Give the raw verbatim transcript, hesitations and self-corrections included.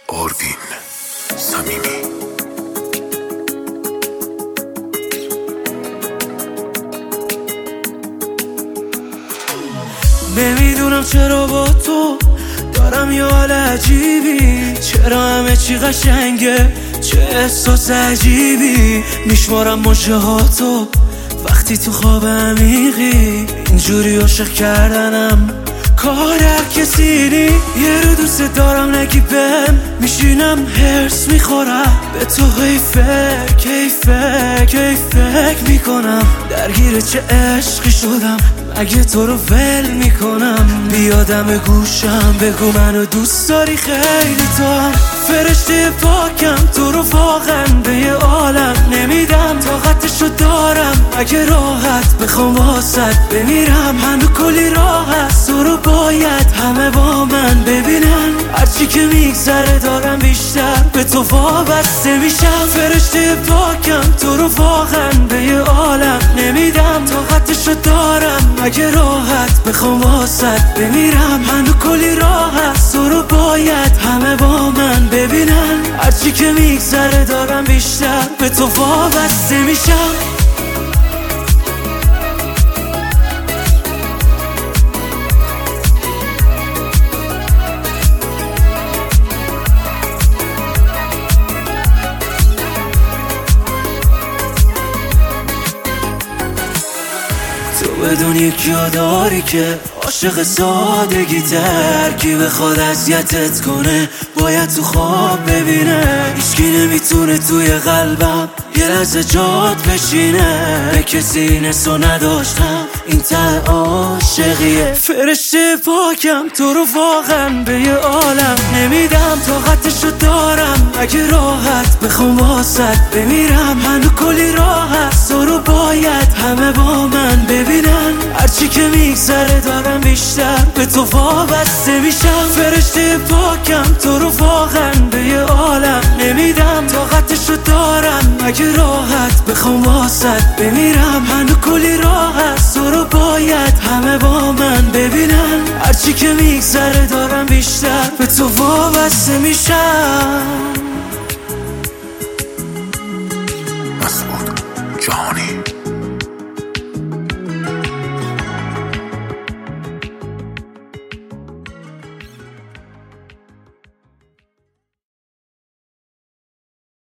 آروین صمیمی. نمیدونم چرا با تو دارم یه حال عجیبی، چرا همه چی قشنگه، چه احساس عجیبی. میشمارم مژه هاتو وقتی تو خواب عمیقی، اینجوری عاشق کردنم کار هر کسی نی. یه رو دوست دارم نگی بهم، میشینم هرس میخورم به تو، هی فکر هی فکر هی فکر میکنم درگیر چه عشقی شدم، اگه تو رو ول میکنم. بیادم گوشم بگو منو دوست داری خیلی، تو هم فرشته پاکم، تو رو واقعا به یه عالم نمیدم، طاقتشو دارم اگه راحت بخوام واسط بمیرم. هنو کلی راه هست تو رو باید همه با من ببینن، هرچی که میگذره دارم بیشتر به تو وابسته میشم. فرشته پاکم، تو رو واقعا به یه عالم نمیدم، طاقتشو دارم اگه راحت بخوام واسط بمیرم. هنو کلی راه هست تو رو باید همه با من ببینن، هرچی که میگذره دارم بیشتر به تو وابسته میشم. تو بدون یکی داری که عاشق سادگی تر، کی بخواد اذیتت کنه باید تو خواب ببینه. هیچکی نمیتونه توی قلبم یه لحظه جات بشینه، به کسی نسو نداشتم این ته عاشقیه. فرشته پاکم، تو رو واقعا به یه عالم نمیدم، طاقتشو دارم اگه راحت بخوام واسط بمیرم. هنو کلی راه هست تو رو باید همه با من ببینن، هرچی که میگذره دارم بیشتر به تو وابسته میشم. فرشته پاکم، تو رو واقعا به یه عالم نمیدم، طاقتشو دارم اگه راحت بخوام واسط بمیرم. هنو کلی راه هست تو رو باید همه با من ببینن، هرچی که میگذره دارم بیشتر به تو وابسته میشم. مسعود جهانی.